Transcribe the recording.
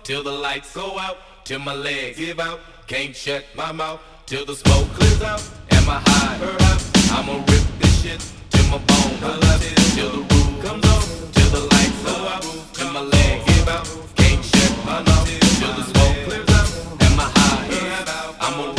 till the lights go out, till my legs give out. Can't shut my mouth till the smoke clears out. Am I high? I'ma rip this shit till my bones collapse, till the roof comes on, till the lights go out, till my legs give out. Can't shut my mouth till the smoke clears out. Am I high? I'ma